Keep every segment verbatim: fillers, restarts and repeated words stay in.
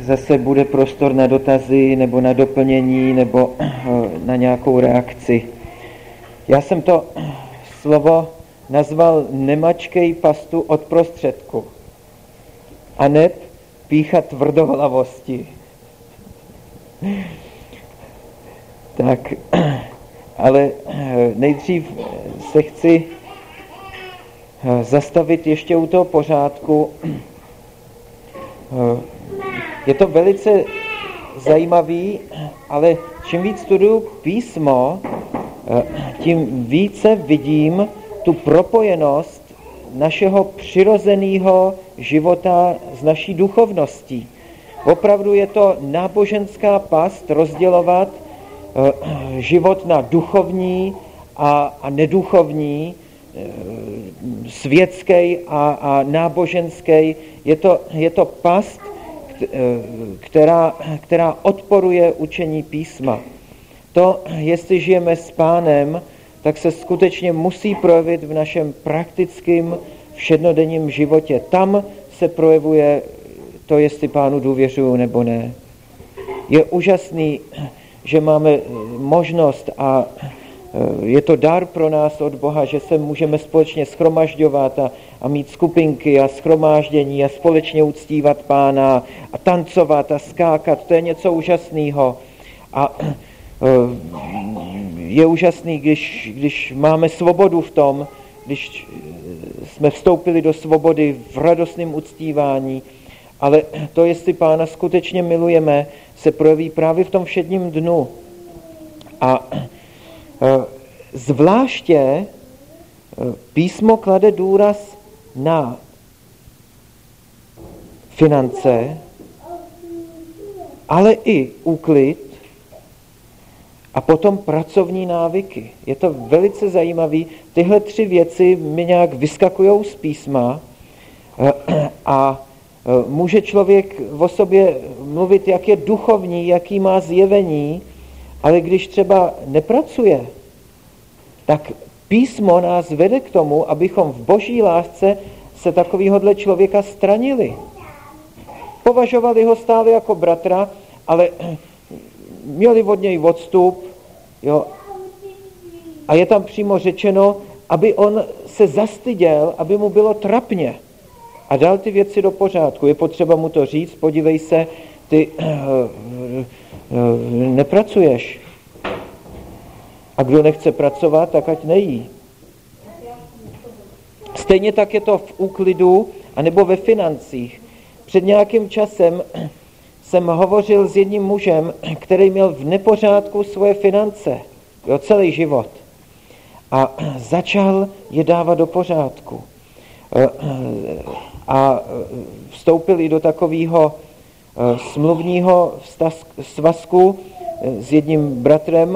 zase bude prostor na dotazy nebo na doplnění nebo na nějakou reakci. Já jsem to slovo nazval nemačkej pastu od prostředku a neb pícha tvrdohlavosti. Tak, ale nejdřív se chci zastavit ještě u toho pořádku. Je to velice zajímavý, ale čím víc studuju písmo, tím více vidím tu propojenost našeho přirozeného života s naší duchovností. Opravdu je to náboženská past rozdělovat život na duchovní a, a neduchovní, světský a, a náboženský. Je to, je to past, která, která odporuje učení písma. To, jestli žijeme s Pánem, tak se skutečně musí projevit v našem praktickém všednodenním životě. Tam se projevuje to, jestli Pánu důvěřuju nebo ne. Je úžasný, že máme možnost a je to dar pro nás od Boha, že se můžeme společně shromažďovat a, a mít skupinky a shromáždění a společně uctívat Pána a tancovat a skákat. To je něco úžasného. A je úžasný, když, když máme svobodu v tom, když jsme vstoupili do svobody v radostném uctívání, ale to, jestli Pána skutečně milujeme, se projeví právě v tom všedním dnu. A zvláště písmo klade důraz na finance, ale i úklid a potom pracovní návyky. Je to velice zajímavé. Tyhle tři věci mi nějak vyskakujou z písma a může člověk o sobě mluvit, jak je duchovní, jaký má zjevení, ale když třeba nepracuje, tak písmo nás vede k tomu, abychom v boží lásce se takovýhodle člověka stranili. Považovali ho stále jako bratra, ale měli od něj odstup, jo, a je tam přímo řečeno, aby on se zastyděl, aby mu bylo trapně a dal ty věci do pořádku. Je potřeba mu to říct, podívej se, ty uh, uh, nepracuješ. A kdo nechce pracovat, tak ať nejí. Stejně tak je to v úklidu anebo ve financích. Před nějakým časem jsem hovořil s jedním mužem, který měl v nepořádku svoje finance, jo, celý život. A začal je dávat do pořádku. A vstoupil i do takového smluvního svazku s jedním bratrem,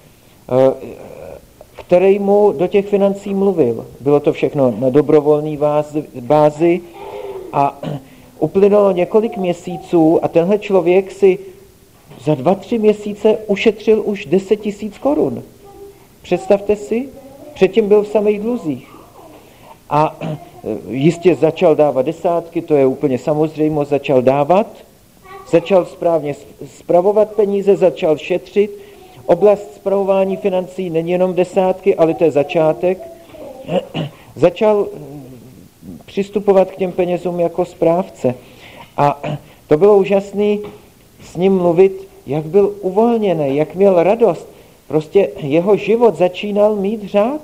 který mu do těch financí mluvil. Bylo to všechno na dobrovolné bázi a uplynulo několik měsíců a tenhle člověk si za dva, tři měsíce ušetřil už deset tisíc korun. Představte si, předtím byl v samých dluzích. A jistě začal dávat desátky, to je úplně samozřejmost, začal dávat, začal správně spravovat peníze, začal šetřit. Oblast spravování financí není jenom desátky, ale to je začátek. Začal přistupovat k těm penězům jako správce. A to bylo úžasné s ním mluvit, jak byl uvolněný, jak měl radost. Prostě jeho život začínal mít řád.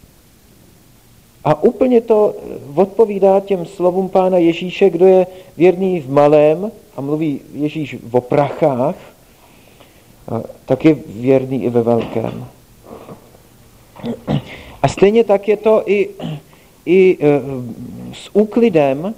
A úplně to odpovídá těm slovům Pána Ježíše, kdo je věrný v malém, a mluví Ježíš o prachách, tak je věrný i ve velkém. A stejně tak je to i, i s úklidem.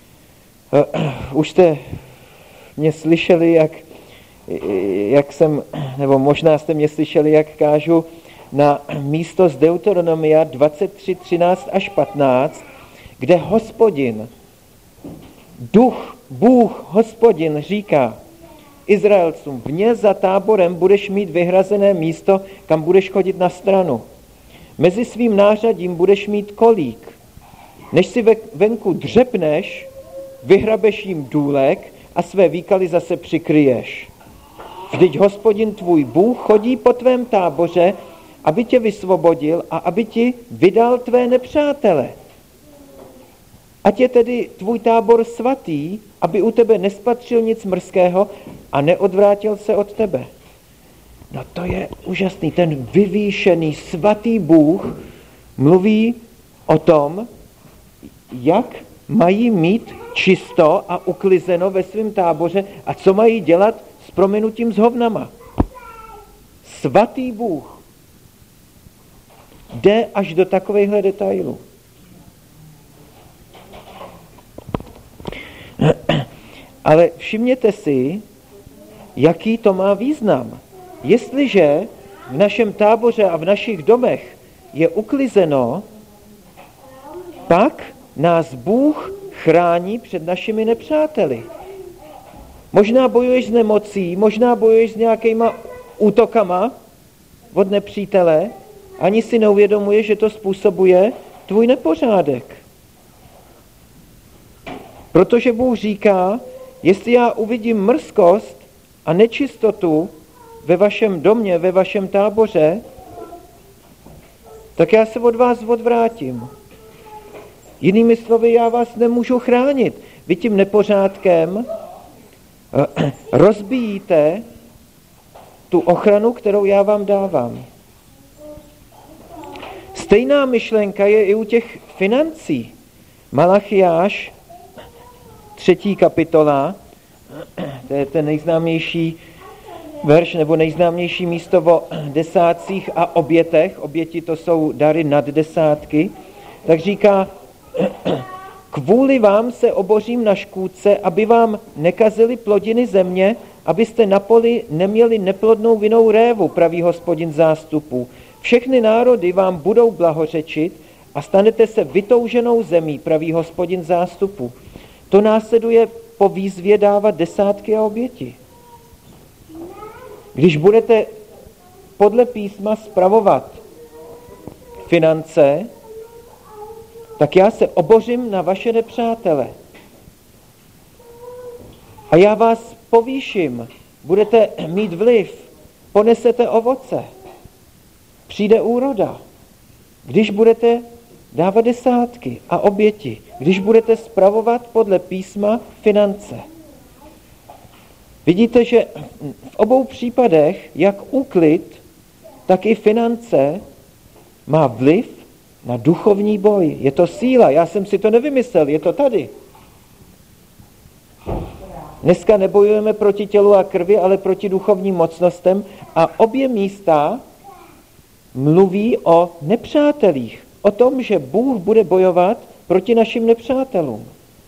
Už jste mě slyšeli, jak, jak jsem, nebo možná jste mě slyšeli, jak kážu na místo z Deuteronomia dvacet tři, třináct až patnáct, kde Hospodin, duch, Bůh, Hospodin říká Izraelcům, vně za táborem budeš mít vyhrazené místo, kam budeš chodit na stranu. Mezi svým nářadím budeš mít kolík. Než si venku dřepneš, vyhrabeš jim důlek a své výkaly zase přikryješ. Vždyť Hospodin tvůj Bůh chodí po tvém táboře, aby tě vysvobodil a aby ti vydal tvé nepřátele. Ať je tedy tvůj tábor svatý, aby u tebe nespatřil nic mrzkého a neodvrátil se od tebe. No to je úžasný, ten vyvýšený svatý Bůh mluví o tom, jak mají mít čisto a uklizeno ve svém táboře a co mají dělat s prominutím s hovnama. Svatý Bůh jde až do takovejhle detailu. Ale všimněte si, jaký to má význam. Jestliže v našem táboře a v našich domech je uklizeno, pak nás Bůh chrání před našimi nepřáteli. Možná bojuješ s nemocí, možná bojuješ s nějakýma útokama od nepřítele, ani si neuvědomuješ, že to způsobuje tvůj nepořádek. Protože Bůh říká, jestli já uvidím mrzkost a nečistotu ve vašem domě, ve vašem táboře, tak já se od vás odvrátím. Jinými slovy, já vás nemůžu chránit. Vy tím nepořádkem rozbíjíte tu ochranu, kterou já vám dávám. Stejná myšlenka je i u těch financí. Malachiáš, třetí kapitola, to je ten nejznámější verš nebo nejznámější místo o desátcích a obětech. Oběti to jsou dary nad desátky. Tak říká, kvůli vám se obořím na škůdce, aby vám nekazily plodiny země, abyste na poli neměli neplodnou vinnou révu, praví Hospodin zástupů. Všechny národy vám budou blahořečit a stanete se vytouženou zemí, praví Hospodin zástupů. To následuje po výzvě dávat desátky a oběti. Když budete podle písma spravovat finance, tak já se obořím na vaše nepřátele. A já vás povýším, budete mít vliv, ponesete ovoce, přijde úroda. Když budete dávat desátky a oběti, když budete spravovat podle písma finance. Vidíte, že v obou případech, jak úklid, tak i finance má vliv na duchovní boj. Je to síla, já jsem si to nevymyslel, je to tady. Dneska nebojujeme proti tělu a krvi, ale proti duchovním mocnostem a obě místa mluví o nepřátelích, o tom, že Bůh bude bojovat proti našim nepřátelům.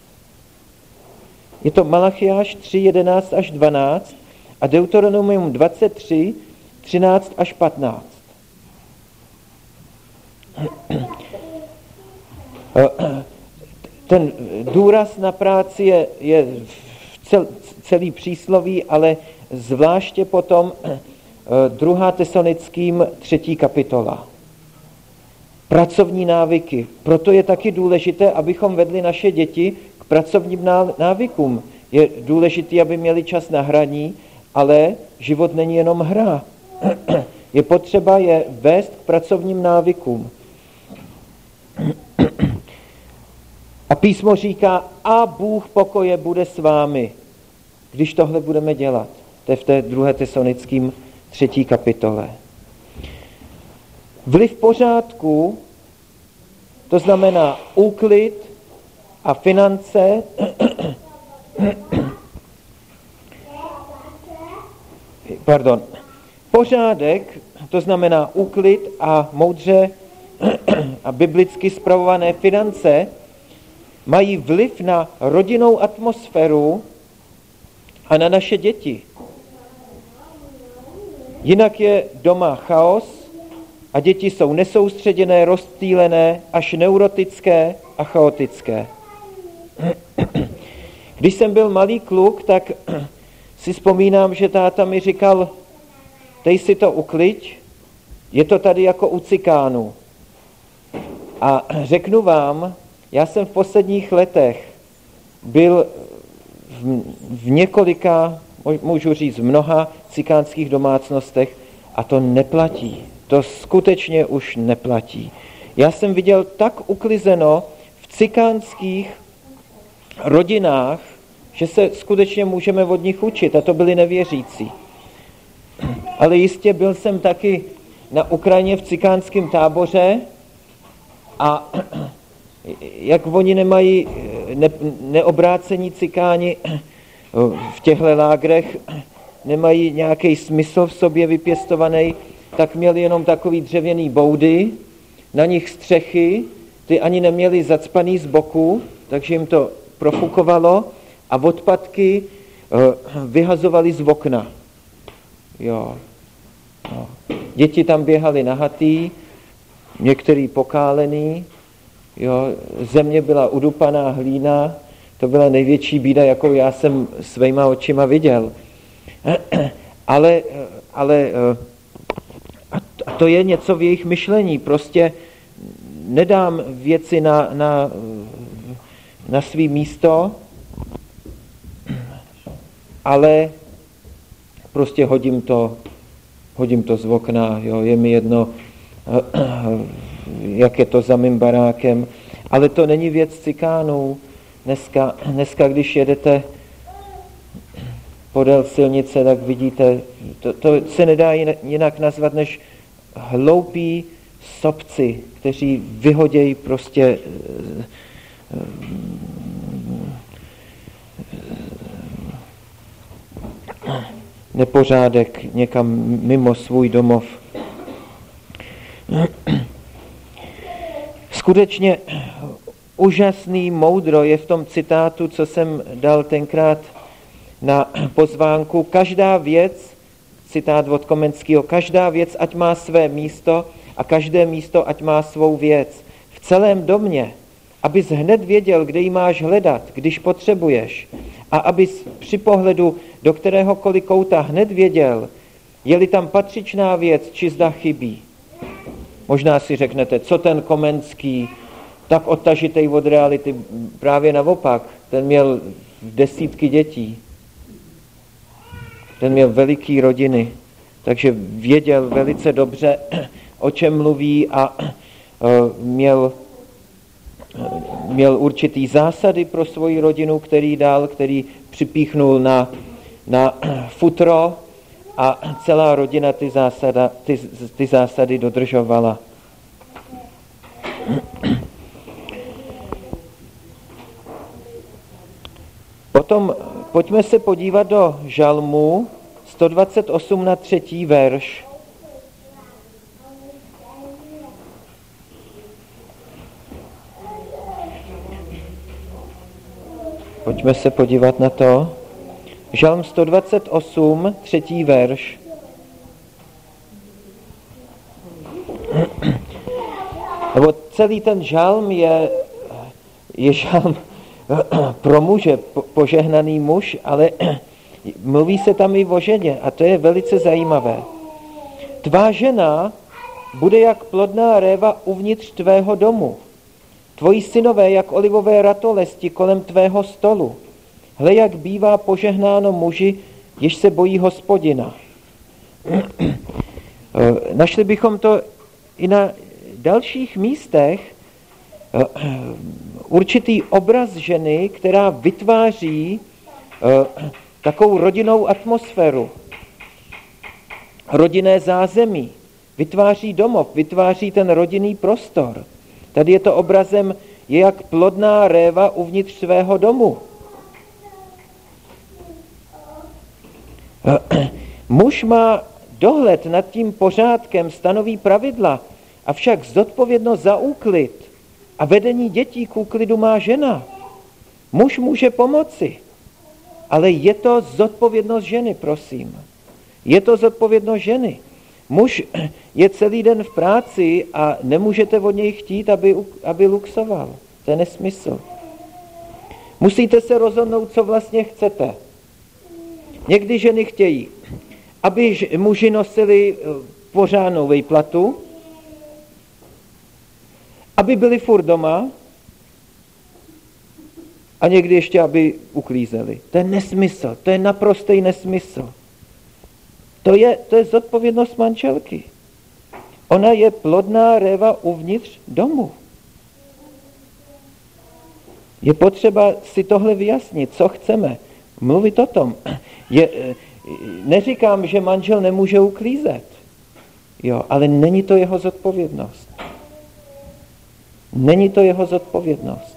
Je to Malachiáš tři, jedenáct až dvanáct a Deuteronomium dvacet tři, třináct až patnáct. Ten důraz na práci je, je cel, celý přísloví, ale zvláště potom druhá Tesalonickým třetí kapitola. Pracovní návyky. Proto je taky důležité, abychom vedli naše děti k pracovním návykům. Je důležité, aby měli čas na hraní, ale život není jenom hra. Je potřeba je vést k pracovním návykům. A písmo říká, a Bůh pokoje bude s vámi, když tohle budeme dělat. To je v té druhé Tesalonickým třetí kapitole. Vliv pořádku, to znamená úklid a finance, pardon, pořádek, to znamená úklid a moudře a biblicky spravované finance, mají vliv na rodinnou atmosféru a na naše děti. Jinak je doma chaos a děti jsou nesoustředěné, rozptýlené, až neurotické a chaotické. Když jsem byl malý kluk, tak si vzpomínám, že táta mi říkal, dej si to ukliď, je to tady jako u cikánů. A řeknu vám, já jsem v posledních letech byl v, v několika, můžu říct v mnoha cikánských domácnostech a to neplatí. To skutečně už neplatí. Já jsem viděl tak uklizeno v cikánských rodinách, že se skutečně můžeme od nich učit a to byli nevěřící. Ale jistě byl jsem taky na Ukrajině v cikánském táboře a jak oni nemají ne, neobrácení cikáni v těchto lágrech, nemají nějaký smysl v sobě vypěstovaný, tak měli jenom takový dřevěný boudy, na nich střechy, ty ani neměli zacpaný z boku, takže jim to profukovalo a odpadky vyhazovali z okna. Jo. No. Děti tam běhaly nahatý, některý pokálený, jo. Země byla udupaná hlína, to byla největší bída, jakou já jsem svýma očima viděl. Ale, ale a to je něco v jejich myšlení, prostě nedám věci na, na, na svý místo, ale prostě hodím to, hodím to z okna, jo, je mi jedno, jak je to za mým barákem, ale to není věc cikánů. Dneska, dneska když jedete podél silnice, tak vidíte, to, to se nedá jinak nazvat než hloupí sobci, kteří vyhodějí prostě nepořádek někam mimo svůj domov. Skutečně úžasný moudro je v tom citátu, co jsem dal tenkrát na pozvánku. Každá věc, citát od Komenského, každá věc, ať má své místo a každé místo, ať má svou věc. V celém domě, abys hned věděl, kde ji máš hledat, když potřebuješ, a abys při pohledu do kteréhokoliv kouta hned věděl, je-li tam patřičná věc, či zda chybí. Možná si řeknete, co ten Komenský, tak odtažitej od reality, právě naopak, ten měl desítky dětí, ten měl veliký rodiny, takže věděl velice dobře, o čem mluví a měl, měl určitý zásady pro svoji rodinu, který dal, který připíchnul na, na futro a celá rodina ty, zásada, ty, ty zásady dodržovala. Potom pojďme se podívat do Žalmu sto dvacet osm na třetí verš. Pojďme se podívat na to. Žalm sto dvacet osm, třetí verš. Nebo celý ten žalm je, je žalm pro muže, požehnaný muž, ale mluví se tam i o ženě a to je velice zajímavé. Tvá žena bude jak plodná réva uvnitř tvého domu. Tvoji synové jak olivové ratolesti kolem tvého stolu. Hle, jak bývá požehnáno muži, jež se bojí Hospodina. Našli bychom to i na dalších místech, určitý obraz ženy, která vytváří takovou rodinnou atmosféru, rodinné zázemí, vytváří domov, vytváří ten rodinný prostor. Tady je to obrazem, je jak plodná réva uvnitř svého domu. Muž má dohled nad tím pořádkem, stanoví pravidla, avšak zodpovědnost za úklid a vedení dětí k úklidu má žena. Muž může pomoci, ale je to zodpovědnost ženy, prosím. Je to zodpovědnost ženy. Muž je celý den v práci a nemůžete od něj chtít, aby, aby luxoval. To je nesmysl. Musíte se rozhodnout, co vlastně chcete. Někdy ženy chtějí, aby muži nosili pořádnou vejplatu, aby byli furt doma a někdy ještě, aby uklízeli. To je nesmysl, to je naprostý nesmysl. To je, to je zodpovědnost manželky. Ona je plodná réva uvnitř domu. Je potřeba si tohle vyjasnit, co chceme. Mluvit o tom. Je, neříkám, že manžel nemůže uklízet, jo, ale není to jeho zodpovědnost. Není to jeho zodpovědnost.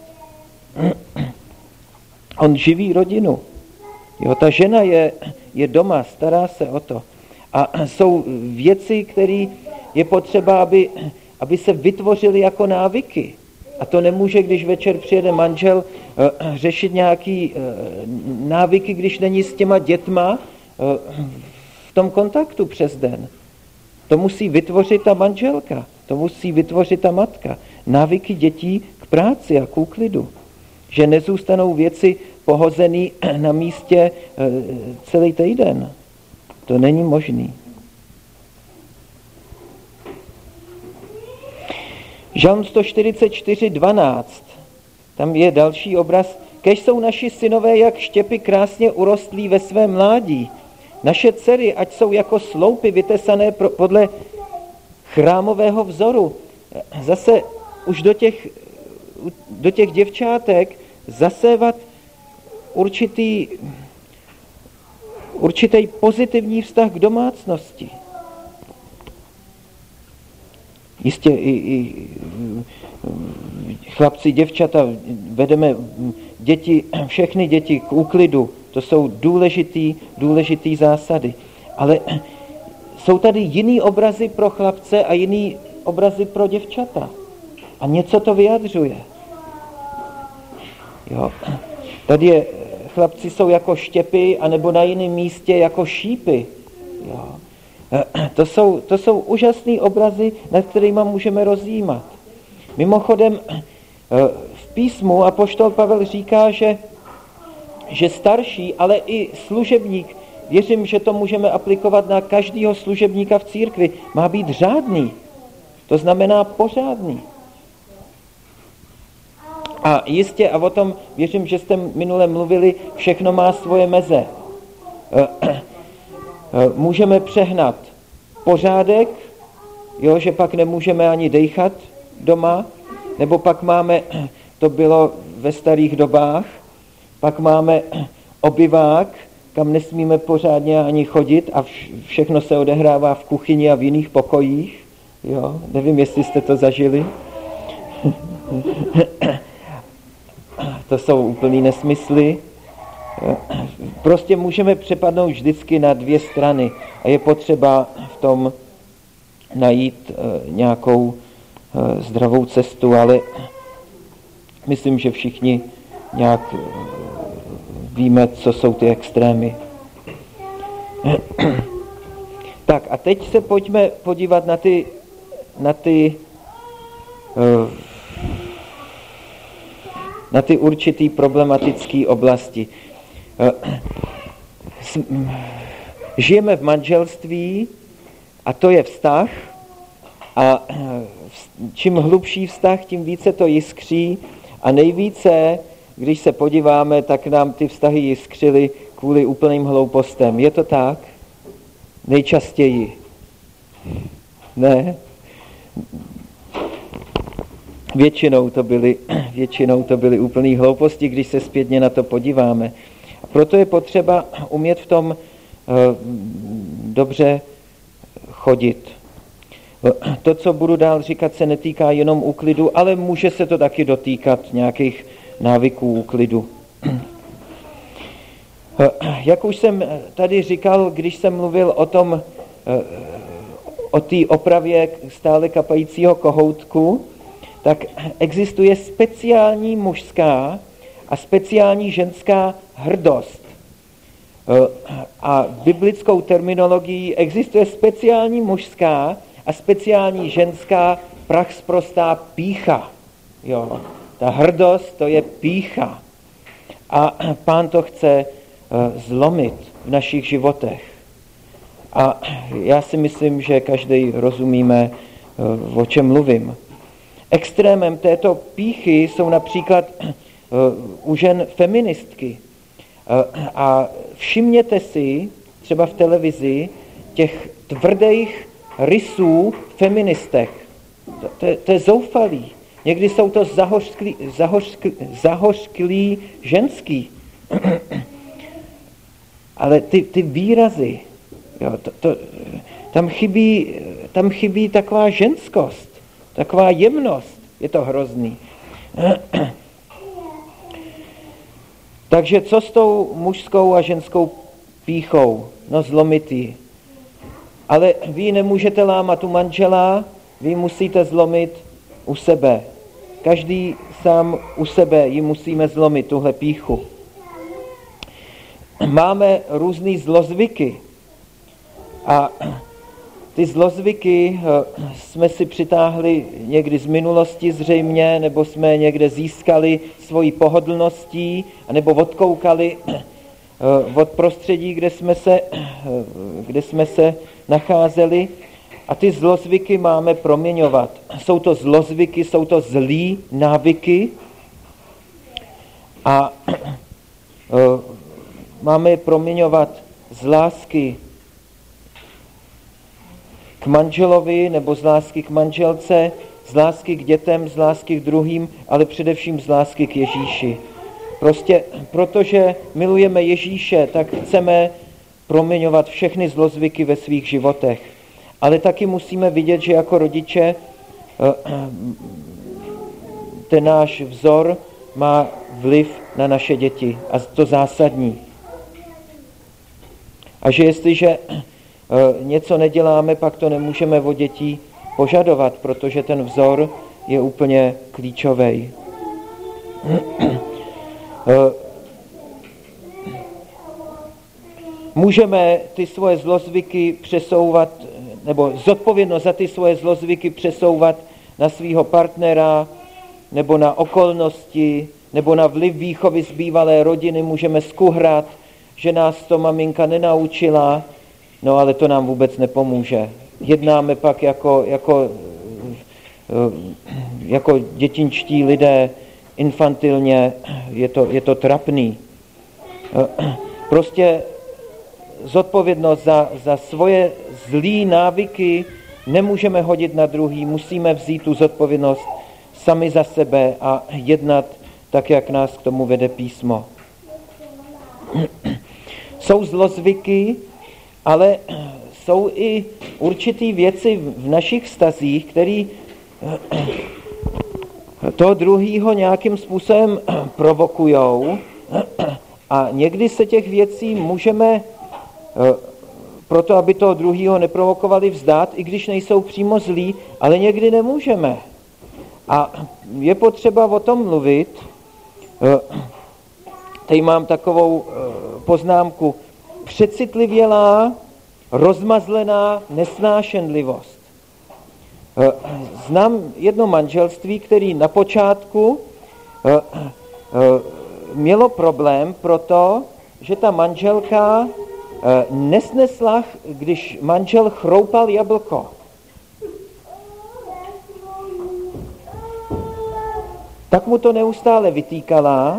On živí rodinu. Jo, ta žena je, je doma, stará se o to. A jsou věci, které je potřeba, aby, aby se vytvořily jako návyky. A to nemůže, když večer přijede manžel, řešit nějaký návyky, když není s těma dětma v tom kontaktu přes den. To musí vytvořit ta manželka, to musí vytvořit ta matka. Návyky dětí k práci a k úklidu. Že nezůstanou věci pohozený na místě celý týden. To není možný. Žalm sto čtyřicet čtyři dvanáct. Tam je další obraz. Kež jsou naši synové jak štěpy krásně urostlí ve svém mládí. Naše dcery, ať jsou jako sloupy vytesané pro, podle chrámového vzoru. Zase už do těch, do těch děvčátek zasévat určitý, určitý pozitivní vztah k domácnosti. Jistě i, i chlapci, děvčata, vedeme děti, všechny děti k úklidu. To jsou důležitý, důležitý zásady. Ale jsou tady jiný obrazy pro chlapce a jiný obrazy pro děvčata. A něco to vyjadřuje. Jo. Tady je, chlapci jsou jako štěpy, anebo na jiném místě jako šípy. Jo. To jsou, to jsou úžasné obrazy, nad kterými můžeme rozjímat. Mimochodem, v písmu apoštol Pavel říká, že, že starší, ale i služebník, věřím, že to můžeme aplikovat na každého služebníka v církvi, má být řádný. To znamená pořádný. A jistě, a o tom věřím, že jste minule mluvili, všechno má svoje meze. Můžeme přehnat pořádek, jo, že pak nemůžeme ani dejchat doma, nebo pak máme, to bylo ve starých dobách, pak máme obyvák, kam nesmíme pořádně ani chodit a všechno se odehrává v kuchyni a v jiných pokojích. Jo, nevím, jestli jste to zažili. To jsou úplný nesmysly. Prostě můžeme přepadnout vždycky na dvě strany a je potřeba v tom najít nějakou zdravou cestu, ale myslím, že všichni nějak víme, co jsou ty extrémy. Tak a teď se pojďme podívat na ty, na ty, na ty určitý problematické oblasti. Žijeme v manželství a to je vztah a čím hlubší vztah, tím více to jiskří a nejvíce, když se podíváme, tak nám ty vztahy jiskřily kvůli úplným hloupostem. Je to tak? Nejčastěji. Ne? Většinou to byly, většinou to byly úplný hlouposti, když se zpětně na to podíváme. A proto je potřeba umět v tom uh, dobře chodit. To, co budu dál říkat, se netýká jenom úklidu, ale může se to taky dotýkat nějakých návyků úklidu. Jak už jsem tady říkal, když jsem mluvil o tom, o té opravě stále kapajícího kohoutku, tak existuje speciální mužská a speciální ženská hrdost. A biblickou terminologií existuje speciální mužská a speciální ženská prachsprostá pýcha. Jo. Ta hrdost, to je pýcha. A Pán to chce zlomit v našich životech. A já si myslím, že každý rozumíme, o čem mluvím. Extrémem této pýchy jsou například u žen feministky. A všimněte si, třeba v televizi, těch tvrdých rysů feministek. To, to, to je zoufalý. Někdy jsou to zahořklí, zahořklí, zahořklí ženský. Ale ty, ty výrazy, jo, to, to, tam, chybí, tam chybí taková ženskost, taková jemnost. Je to hrozný. Takže co s tou mužskou a ženskou pýchou? No zlomit ji. Ale vy nemůžete lámat u manžela, vy musíte zlomit u sebe. Každý sám u sebe ji musíme zlomit, tuhle pýchu. Máme různý zlozvyky a ty zlozvyky jsme si přitáhli někdy z minulosti zřejmě, nebo jsme někde získali svojí pohodlností, nebo odkoukali od prostředí, kde jsme se, kde jsme se nacházeli. A ty zlozvyky máme proměňovat. Jsou to zlozvyky, jsou to zlý návyky a máme je proměňovat z lásky k manželovi nebo z lásky k manželce, z lásky k dětem, z lásky k druhým, ale především z lásky k Ježíši. Prostě protože milujeme Ježíše, tak chceme proměňovat všechny zlozvyky ve svých životech. Ale taky musíme vidět, že jako rodiče ten náš vzor má vliv na naše děti a to zásadní. A že jestliže něco neděláme, pak to nemůžeme od dětí požadovat, protože ten vzor je úplně klíčový. Můžeme ty svoje zlozvyky přesouvat, nebo zodpovědnost za ty svoje zlozvyky přesouvat na svého partnera, nebo na okolnosti, nebo na vliv výchovy z bývalé rodiny. Můžeme skuhrat, že nás to maminka nenaučila, no ale to nám vůbec nepomůže. Jednáme pak jako, jako, jako dětinčtí lidé, infantilně, je to, je to trapný. Prostě zodpovědnost za, za svoje zlý návyky nemůžeme hodit na druhý, musíme vzít tu zodpovědnost sami za sebe a jednat tak, jak nás k tomu vede písmo. Jsou zlozvyky, ale jsou i určitý věci v našich vztazích, které toho druhýho nějakým způsobem provokujou a někdy se těch věcí můžeme proto, aby toho druhýho neprovokovali, vzdát, i když nejsou přímo zlí, ale někdy nemůžeme. A je potřeba o tom mluvit. Tady mám takovou poznámku. Přecitlivělá, rozmazlená nesnášenlivost. Znám jedno manželství, který na počátku mělo problém proto, že ta manželka nesnesla, když manžel chroupal jablko. Tak mu to neustále vytýkala,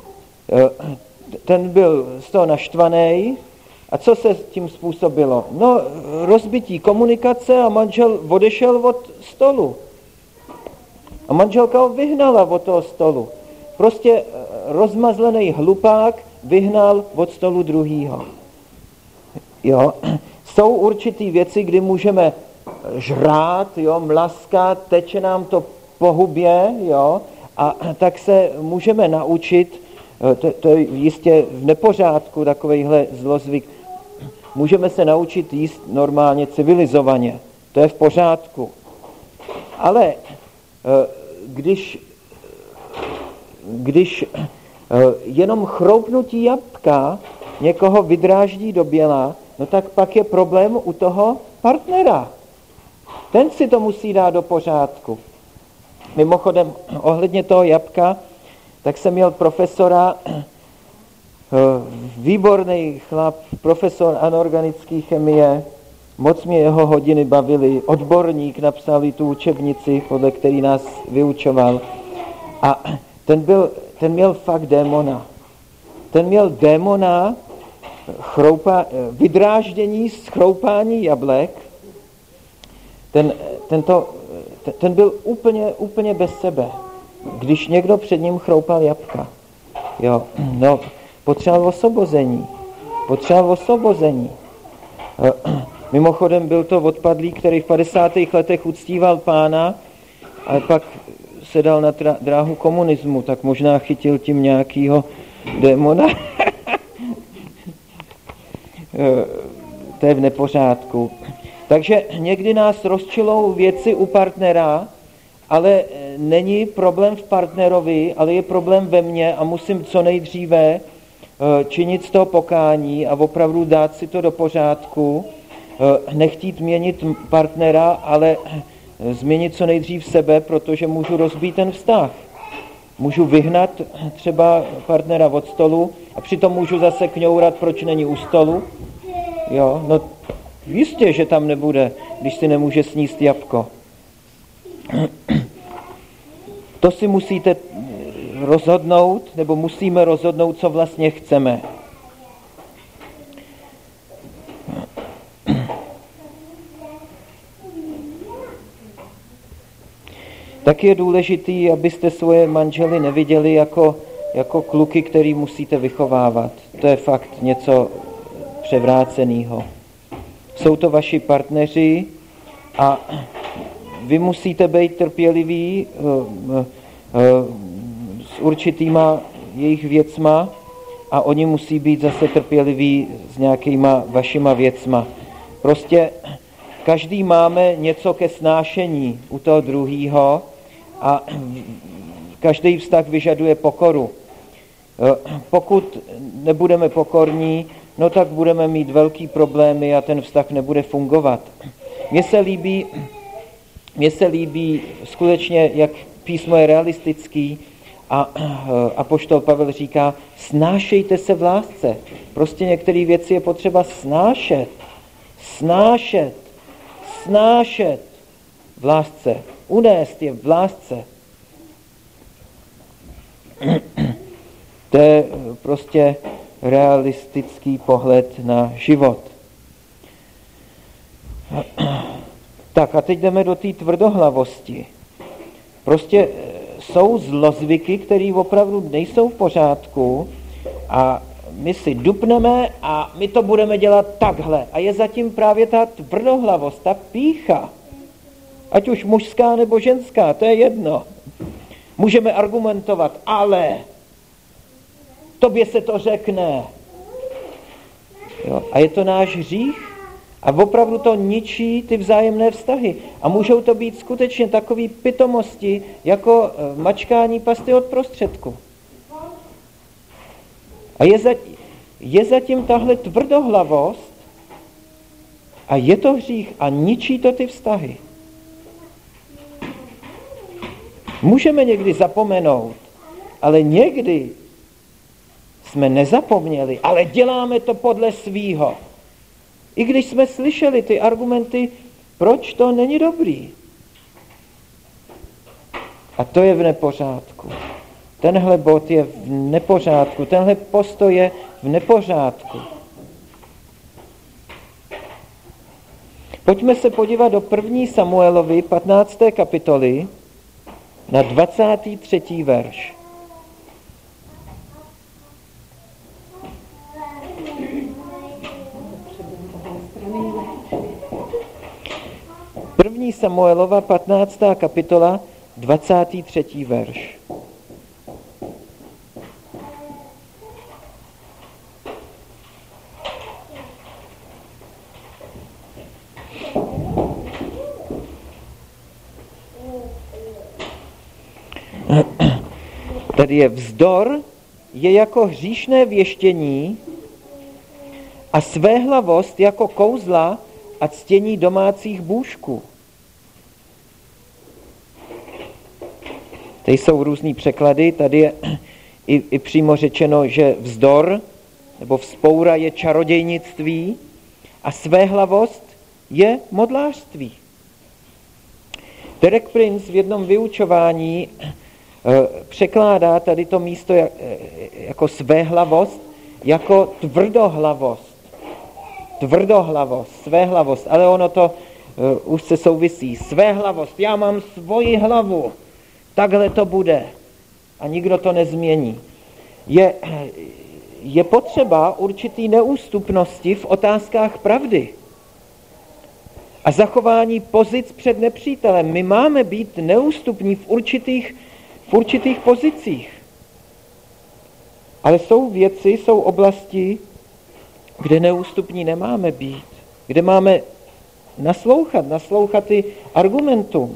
ten byl z toho naštvaný. A co se tím způsobilo? No, rozbití komunikace a manžel odešel od stolu. A manželka ho vyhnala od toho stolu. Prostě rozmazlený hlupák vyhnal od stolu druhýho. Jo, jsou určitý věci, kdy můžeme žrát, jo, mlaskat, teče nám to po hubě, jo, a tak se můžeme naučit, to, to je jistě v nepořádku takovejhle zlozvyk, můžeme se naučit jíst normálně, civilizovaně, to je v pořádku. Ale když, když jenom chroupnutí jabka někoho vydráždí do běla, no tak pak je problém u toho partnera. Ten si to musí dát do pořádku. Mimochodem, ohledně toho jabka, tak jsem měl profesora, výborný chlap, profesor anorganické chemie, moc mě jeho hodiny bavily, odborník, napsali tu učebnici, podle který nás vyučoval. A ten byl ten měl fakt démona. Ten měl démona chroupa, vydráždění, schroupání jablek. Ten, tento, ten byl úplně, úplně bez sebe, když někdo před ním chroupal jabka. Jo, no, potřeboval osvobození. Potřeboval osvobození. Mimochodem byl to odpadlík, který v padesátých letech uctíval Pána, ale pak se dal na dráhu komunismu, tak možná chytil tím nějakýho démona. To je v nepořádku. Takže někdy nás rozčilou věci u partnera, ale není problém v partnerovi, ale je problém ve mně a musím co nejdříve činit z toho pokání a opravdu dát si to do pořádku, nechtít měnit partnera, ale změnit co nejdřív sebe, protože můžu rozbít ten vztah. Můžu vyhnat třeba partnera od stolu a přitom můžu zase kňourat, proč není u stolu. Jo, no jistě, že tam nebude, když si nemůže sníst jabko. To si musíte rozhodnout, nebo musíme rozhodnout, co vlastně chceme. Tak je důležitý, abyste svoje manžely neviděli jako, jako kluky, který musíte vychovávat. To je fakt něco převráceného. Jsou to vaši partneři a vy musíte být trpěliví s určitýma jejich věcma a oni musí být zase trpěliví s nějakýma vašima věcma. Prostě každý máme něco ke snášení u toho druhýho a každý vztah vyžaduje pokoru. Pokud nebudeme pokorní, no tak budeme mít velký problémy a ten vztah nebude fungovat. Mně se líbí, mně se líbí skutečně, jak písmo je realistický a apoštol Pavel říká, snášejte se v lásce. Prostě některé věci je potřeba snášet, snášet, snášet v lásce, unést je v lásce. To je prostě realistický pohled na život. Tak a teď jdeme do té tvrdohlavosti. Prostě jsou zlozvyky, které opravdu nejsou v pořádku a my si dupneme a my to budeme dělat takhle. A je zatím právě ta tvrdohlavost, ta pýcha. Ať už mužská nebo ženská, to je jedno. Můžeme argumentovat, ale tobě se to řekne. Jo? A je to náš hřích a opravdu to ničí ty vzájemné vztahy. A můžou to být skutečně takové pitomosti, jako mačkání pasty od prostředku. A je, za, je zatím tahle tvrdohlavost a je to hřích a ničí to ty vztahy. Můžeme někdy zapomenout, ale někdy jsme nezapomněli, ale děláme to podle svýho. I když jsme slyšeli ty argumenty, proč to není dobrý. A to je v nepořádku. Tenhle bod je v nepořádku, tenhle postoj je v nepořádku. Pojďme se podívat do první Samuelovi patnácté kapitoly na dvacátý třetí verš. První Samuelova patnáctá kapitola, dvacátý třetí verš. Tady je vzdor, je jako hříšné věštění a svéhlavost jako kouzla a ctění domácích bůžků. Tady jsou různý překlady, tady je i, i přímo řečeno, že vzdor nebo vzpoura je čarodějnictví a svéhlavost je modlářství. Derek Prince v jednom vyučování překládá tady to místo jako svéhlavost, jako tvrdohlavost. Tvrdohlavost, svéhlavost, ale ono to uh, už se souvisí. Svéhlavost, já mám svoji hlavu, takhle to bude a nikdo to nezmění. Je, je potřeba určitý neústupnosti v otázkách pravdy a zachování pozic před nepřítelem. My máme být neústupní v určitých, v určitých pozicích. Ale jsou věci, jsou oblasti, kde neústupní nemáme být, kde máme naslouchat, naslouchat i argumentům.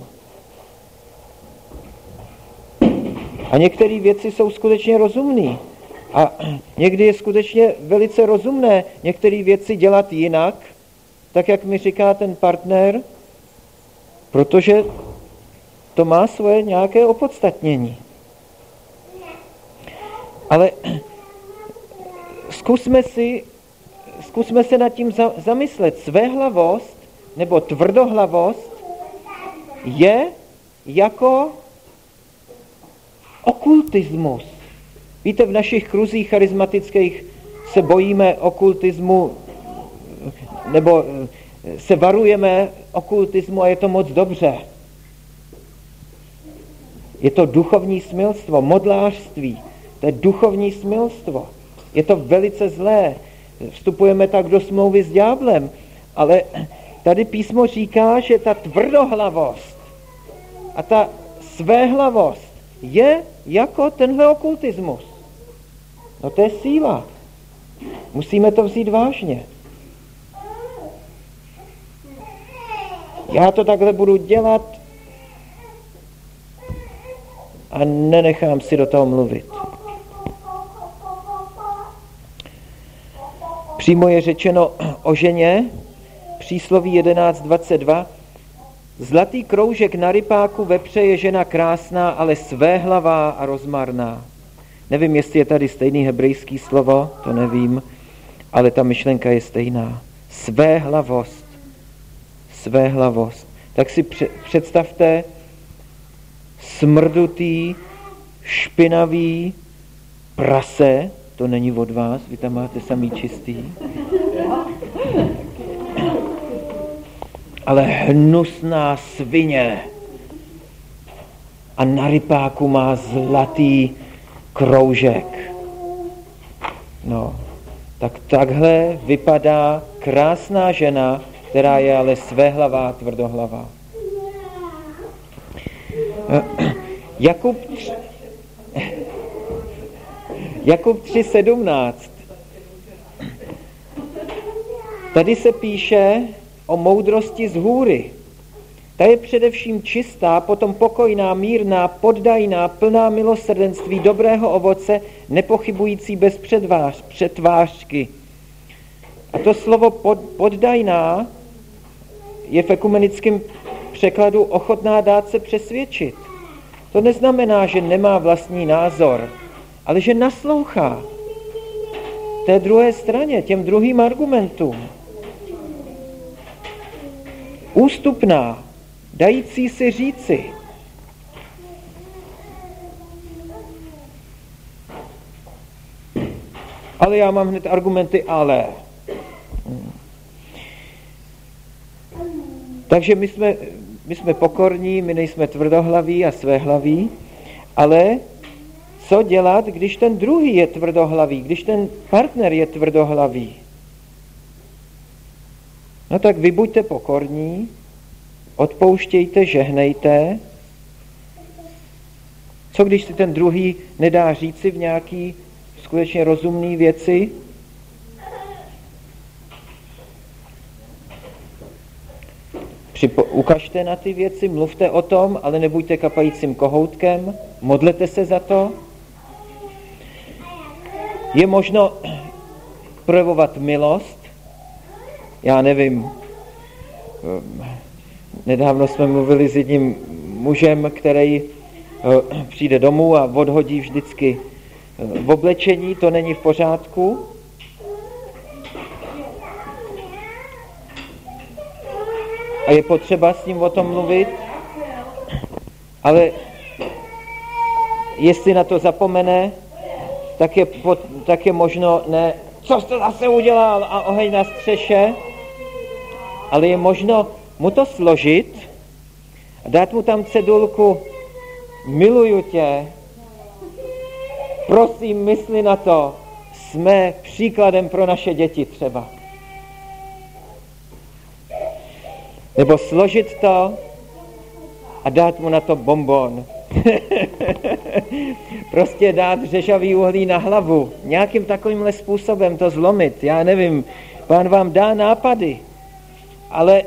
A některé věci jsou skutečně rozumné. A někdy je skutečně velice rozumné některé věci dělat jinak, tak jak mi říká ten partner, protože to má svoje nějaké opodstatnění. Ale zkusme si, zkusme se nad tím zamyslet. Svéhlavost nebo tvrdohlavost je jako okultismus. Víte, v našich kruzích charismatických se bojíme okultismu nebo se varujeme okultismu a je to moc dobře. Je to duchovní smilstvo, modlářství. To je duchovní smilstvo. Je to velice zlé. Vstupujeme tak do smlouvy s ďáblem. Ale tady písmo říká, že ta tvrdohlavost a ta svéhlavost je jako tenhle okultismus. No to je síla. Musíme to vzít vážně. Já to takhle budu dělat a nenechám si do toho mluvit. Přímo je řečeno o ženě, přísloví jedenáct dvacet dva, zlatý kroužek na rypáku vepře je žena krásná, ale svéhlavá a rozmarná. Nevím, jestli je tady stejný hebrejský slovo, to nevím, ale ta myšlenka je stejná. Svéhlavost. Svéhlavost. Tak si představte smrdutý, špinavý prase, to není od vás, vy tam máte samý čistý, ale hnusná svině a na rypáku má zlatý kroužek. No, tak takhle vypadá krásná žena, která je ale svéhlavá, tvrdohlavá. Jakub, Jakub tři sedmnáct. Tady se píše o moudrosti z hůry. Ta je především čistá, potom pokojná, mírná, poddajná, plná milosrdenství, dobrého ovoce, nepochybující bez předvář, přetvářky. A to slovo pod, poddajná je v ekumenickém překladu ochotná dát se přesvědčit. To neznamená, že nemá vlastní názor, ale že naslouchá té druhé straně, těm druhým argumentům. Ústupná, dající si říci. Ale já mám hned argumenty, ale. Takže my jsme, my jsme pokorní, my nejsme tvrdohlaví a svéhlaví, ale co dělat, když ten druhý je tvrdohlavý, když ten partner je tvrdohlavý? No tak vy buďte pokorní, odpouštějte, žehnejte. Co když si ten druhý nedá říci v nějaký skutečně rozumný věci? Připo- ukažte na ty věci, mluvte o tom, ale nebuďte kapajícím kohoutkem, modlete se za to. Je možno projevovat milost. Já nevím, nedávno jsme mluvili s jedním mužem, který přijde domů a odhodí vždycky v oblečení, to není v pořádku. A je potřeba s ním o tom mluvit, ale jestli na to zapomene, tak je, pod, tak je možno ne, co jste zase udělal a oheň na střeše, ale je možno mu to složit a dát mu tam cedulku: miluju tě, prosím, mysli na to, jsme příkladem pro naše děti třeba. Nebo složit to a dát mu na to bonbon. Prostě dát řežavý uhlí na hlavu. Nějakým takovýmhle způsobem to zlomit. Já nevím, Pán vám dá nápady, ale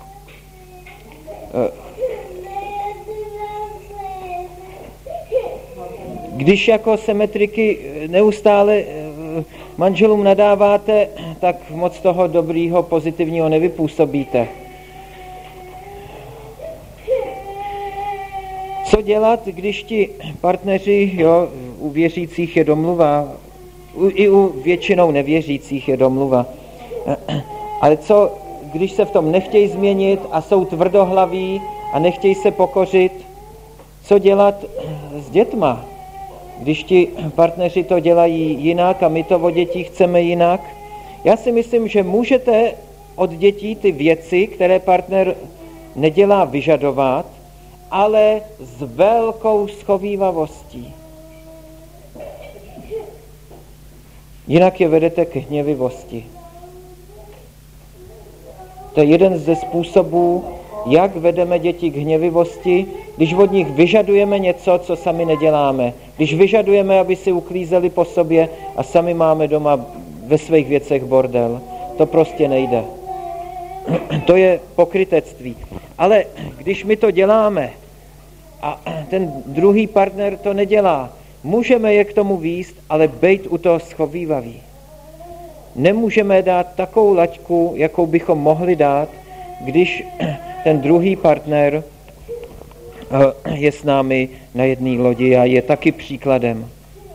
když jako symetriky neustále manželům nadáváte, tak moc toho dobrýho, pozitivního nevypůsobíte. Co dělat, když ti partneři, jo, u věřících je domluva, u, i u většinou nevěřících je domluva, ale co, když se v tom nechtějí změnit a jsou tvrdohlaví a nechtějí se pokořit, co dělat s dětma? Když ti partneři to dělají jinak a my to od dětí chceme jinak. Já si myslím, že můžete od dětí ty věci, které partner nedělá, vyžadovat, ale s velkou schovívavostí. Jinak je vedete k hněvivosti. To je jeden ze způsobů, jak vedeme děti k hněvivosti, když od nich vyžadujeme něco, co sami neděláme. Když vyžadujeme, aby si uklízeli po sobě a sami máme doma ve svých věcech bordel. To prostě nejde. To je pokrytectví. Ale když my to děláme a ten druhý partner to nedělá, můžeme je k tomu vést, ale bejt u toho schovívavý. Nemůžeme dát takovou laťku, jakou bychom mohli dát, když ten druhý partner je s námi na jedné lodi a je taky příkladem.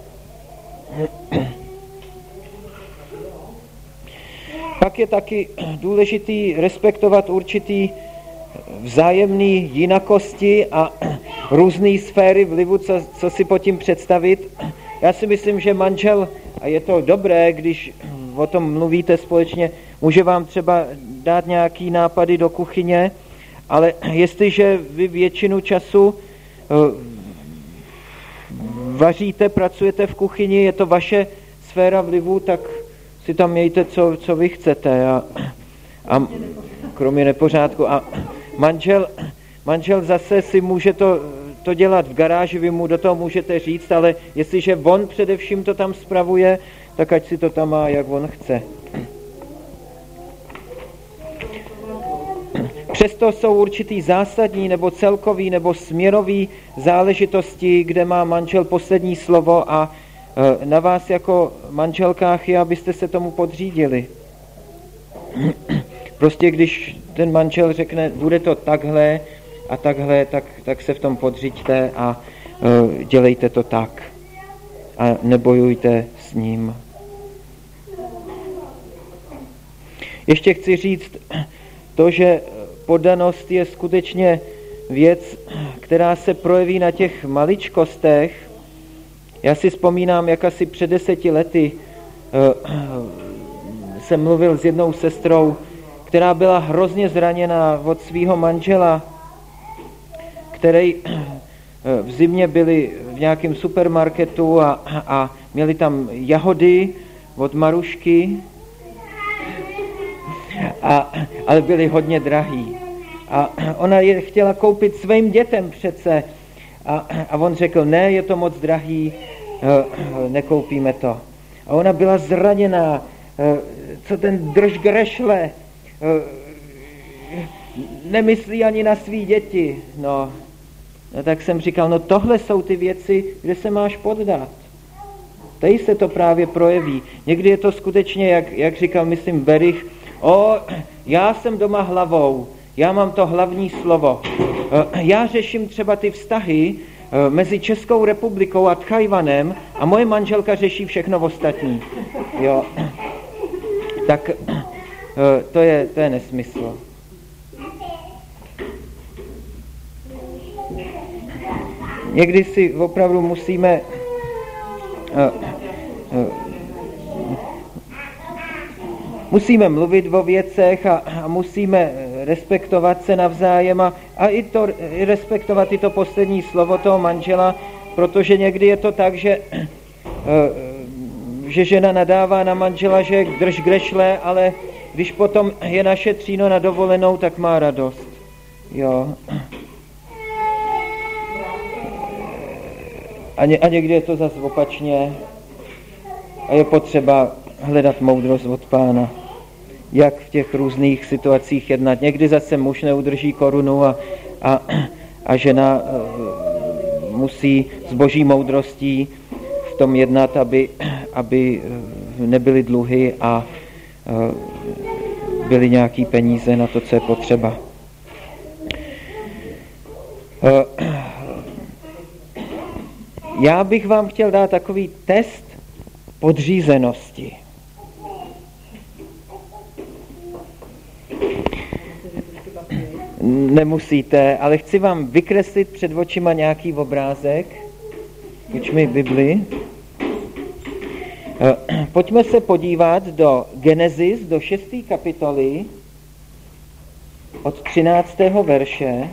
Pak je taky důležitý respektovat určitý vzájemný jinakosti a různé sféry vlivu, co, co si pod tím představit. Já si myslím, že manžel, a je to dobré, když o tom mluvíte společně, může vám třeba dát nějaký nápady do kuchyně, ale jestliže vy většinu času vaříte, pracujete v kuchyni, je to vaše sféra vlivu, tak si tam mějte, co, co vy chcete. A, a kromě nepořádku. A manžel, manžel zase si může to, to dělat v garáži, vy mu do toho můžete říct, ale jestliže on především to tam spravuje, tak ať si to tam má, jak on chce. Přesto jsou určitý zásadní nebo celkový nebo směrový záležitosti, kde má manžel poslední slovo a na vás jako manželkách je, abyste se tomu podřídili. Prostě když ten manžel řekne, bude to takhle a takhle, tak, tak se v tom podříďte a uh, dělejte to tak. A nebojujte s ním. Ještě chci říct to, že poddanost je skutečně věc, která se projeví na těch maličkostech. Já si vzpomínám, jak asi před deseti lety uh, jsem mluvil s jednou sestrou, která byla hrozně zraněná od svého manžela, který uh, v zimě byli v nějakém supermarketu a, a měli tam jahody od Marušky, a, ale byly hodně drahý. A ona je chtěla koupit svým dětem přece. A, a on řekl, ne, je to moc drahý, nekoupíme to. A ona byla zraněná, co ten drž grešle, nemyslí ani na svý děti. No, no tak jsem říkal, no tohle jsou ty věci, kde se máš poddat. Tady se to právě projeví. Někdy je to skutečně, jak, jak říkal, myslím, Berich, o, já jsem doma hlavou, já mám to hlavní slovo. Já řeším třeba ty vztahy mezi Českou republikou a Tchajwanem a moje manželka řeší všechno ostatní. Jo. Tak to je, to je nesmysl. někdy si opravdu musíme uh, uh, musíme mluvit o věcech a, a musíme respektovat se navzájem a, a i to i respektovat i to poslední slovo toho manžela, protože někdy je to tak, že, že žena nadává na manžela, že drž grešle, ale když potom je naše tříno na dovolenou, tak má radost. Jo. A, ně, a někdy je to zase opačně a je potřeba hledat moudrost od Pána, jak v těch různých situacích jednat. Někdy zase muž neudrží korunu a, a, a žena uh, musí s boží moudrostí v tom jednat, aby, aby nebyly dluhy a uh, byly nějaký peníze na to, co je potřeba. Uh, já bych vám chtěl dát takový test podřízenosti. Nemusíte, ale chci vám vykreslit před očima nějaký obrázek. Pojď mi Bibli. Pojďme se podívat do Genesis, do šesté kapitoly, od třináctého verše.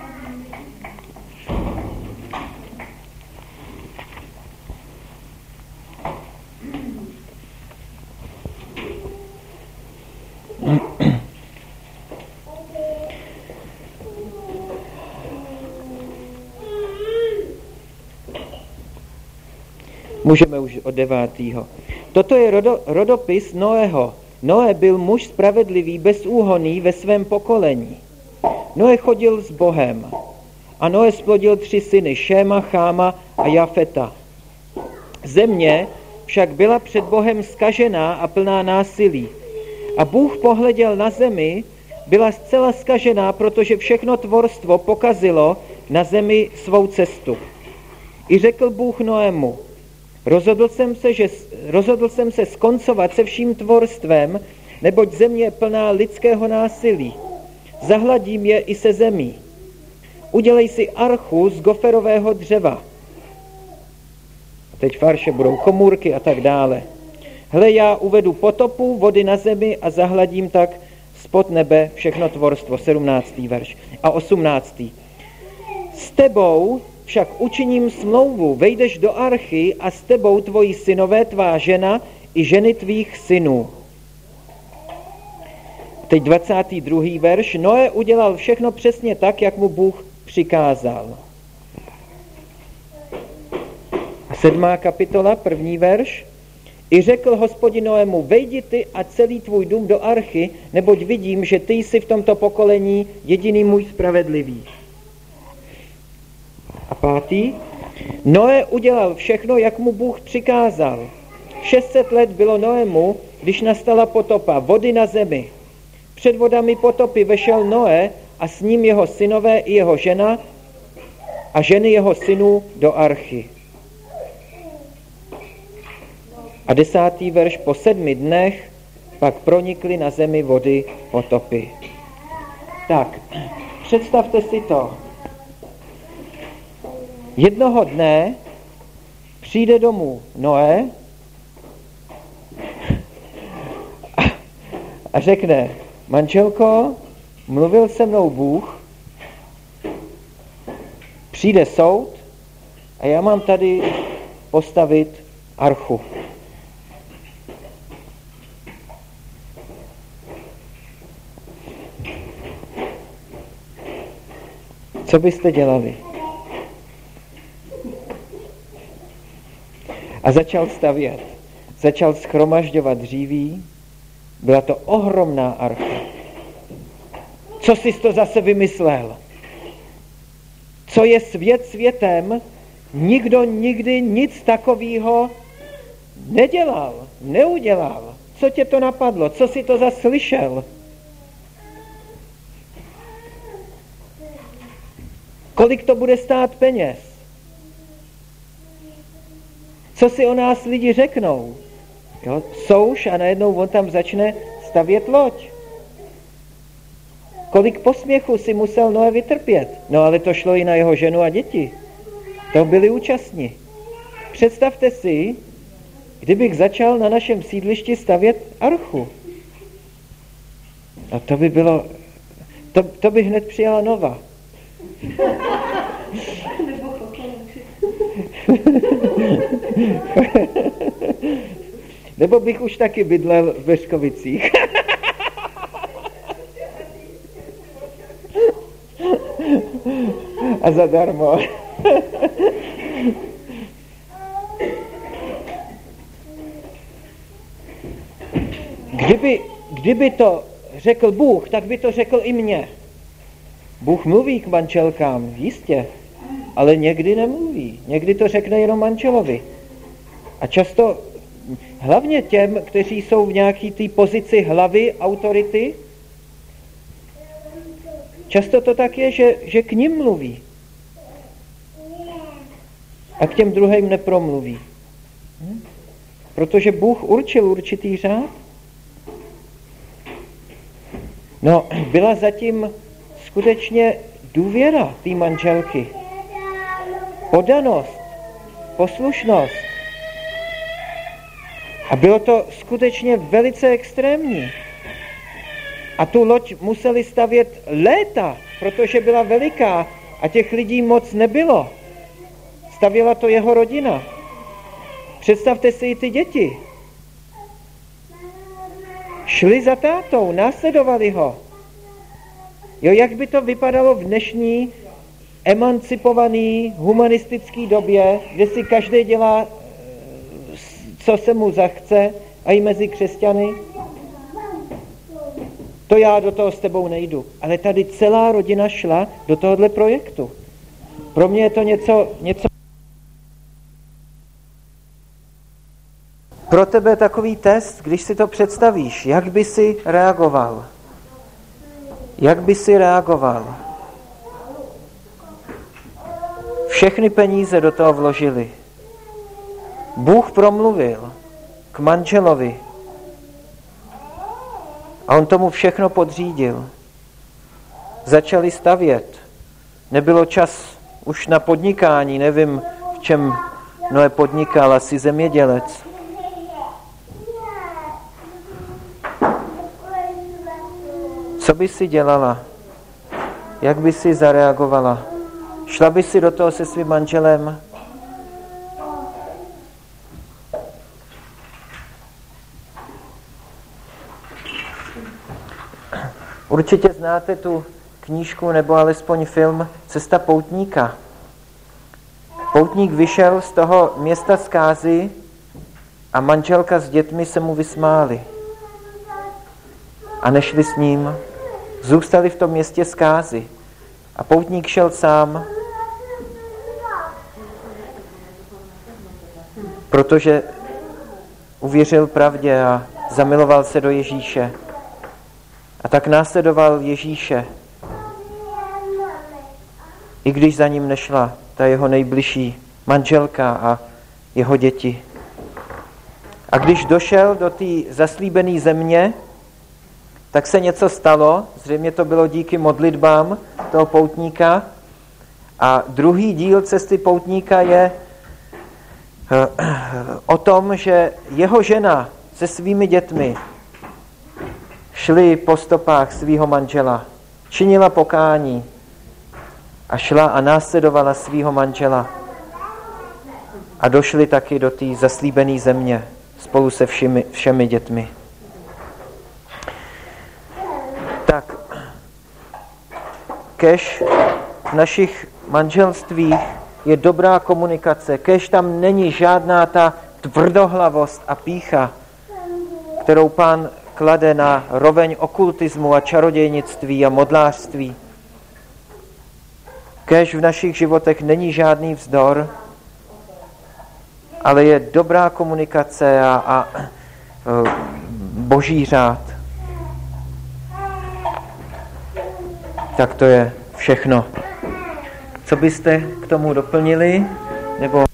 Můžeme už od devátého. Toto je rodo, rodopis Noého. Noé byl muž spravedlivý, bezúhonný ve svém pokolení. Noé chodil s Bohem. A Noé splodil tři syny, Šéma, Cháma a Jafeta. Země však byla před Bohem zkažená a plná násilí. A Bůh pohleděl na zemi, byla zcela zkažená, protože všechno tvorstvo pokazilo na zemi svou cestu. I řekl Bůh Noému, Rozhodl jsem, se, že, rozhodl jsem se skoncovat se vším tvorstvem, neboť země je plná lidského násilí. Zahladím je i se zemí. Udělej si archu z goferového dřeva. Teď farše budou komůrky a tak dále. Hle, já uvedu potopu, vody na zemi a zahladím tak spod nebe všechno tvorstvo. sedmnáctý verš a osmnáctý S tebou však učiním smlouvu, vejdeš do archy a s tebou tvoji synové, tvá žena i ženy tvých synů. Teď dvacátý druhý verš. Noé udělal všechno přesně tak, jak mu Bůh přikázal. Sedmá kapitola, první verš. I řekl Hospodin Noému, vejdi ty a celý tvůj dům do archy, neboť vidím, že ty jsi v tomto pokolení jediný můj spravedlivý. A pátý. Noé udělal všechno, jak mu Bůh přikázal. šest set let bylo Noému, když nastala potopa, vody na zemi. Před vodami potopy vešel Noé a s ním jeho synové i jeho žena a ženy jeho synů do archy. A desátý verš. Po sedmi dnech pak pronikly na zemi vody potopy. Tak, představte si to. Jednoho dne přijde domů Noé a řekne, manželko, mluvil se mnou Bůh, přijde soud a já mám tady postavit archu. Co byste dělali? A začal stavět. Začal shromažďovat dříví. Byla to ohromná archa. Co jsi to zase vymyslel? Co je svět světem? Nikdo nikdy nic takového nedělal, neudělal. Co tě to napadlo? Co jsi to zase slyšel? Kolik to bude stát peněz? Co si o nás lidi řeknou? Jo, souš a najednou on tam začne stavět loď. Kolik posměchu si musel Noé vytrpět? No ale to šlo i na jeho ženu a děti. To byli účastní. Představte si, kdybych začal na našem sídlišti stavět archu. A to by bylo, to, to by hned přijala Nova. Nebo bych už taky bydlel v Beškovicích. A zadarmo. Kdyby, kdyby to řekl Bůh, tak by to řekl i mně. Bůh mluví k manželkám, jistě, ale někdy nemluví. Někdy to řekne jenom manželovi. A často, hlavně těm, kteří jsou v nějaký té pozici hlavy, autority, často to tak je, že, že k nim mluví. A k těm druhým nepromluví. Hm? Protože Bůh určil určitý řád. No, byla zatím skutečně důvěra té manželky. Podanost, poslušnost. A bylo to skutečně velice extrémní. A tu loď museli stavět léta, protože byla veliká a těch lidí moc nebylo. Stavěla to jeho rodina. Představte si i ty děti. Šli za tátou, následovali ho. Jo, jak by to vypadalo v dnešní emancipovaný humanistický době, kde si každý dělá, co se mu zachce, a i mezi křesťany. To já do toho s tebou nejdu. Ale tady celá rodina šla do tohohle projektu. Pro mě je to něco, něco... Pro tebe takový test, když si to představíš, jak by si reagoval? Jak by si reagoval? Všechny peníze do toho vložili. Bůh promluvil k manželovi a on tomu všechno podřídil. Začali stavět. Nebylo čas už na podnikání, nevím, v čem Noé podnikal, asi zemědělec. Co by si dělala? Jak by si zareagovala? Šla by si do toho se svým manželem? Určitě znáte tu knížku nebo alespoň film Cesta poutníka. Poutník vyšel z toho města zkázy a manželka s dětmi se mu vysmáli. A nešli s ním. Zůstali v tom městě zkázy. A poutník šel sám, protože uvěřil pravdě a zamiloval se do Ježíše. A tak následoval Ježíše, i když za ním nešla ta jeho nejbližší manželka a jeho děti. A když došel do té zaslíbené země, tak se něco stalo, zřejmě to bylo díky modlitbám toho poutníka. A druhý díl cesty poutníka je o tom, že jeho žena se svými dětmi šli po stopách svého manžela, činila pokání a šla a následovala svého manžela. A došli taky do té zaslíbené země spolu se všemi, všemi dětmi. Tak, kéž v našich manželstvích je dobrá komunikace, kéž tam není žádná ta tvrdohlavost a pýcha, kterou Pán klade na roveň okultismu a čarodějnictví a modlářství. Kéž v našich životech není žádný vzdor, ale je dobrá komunikace a, a, a boží řád. Tak to je všechno. Co byste k tomu doplnili? Nebo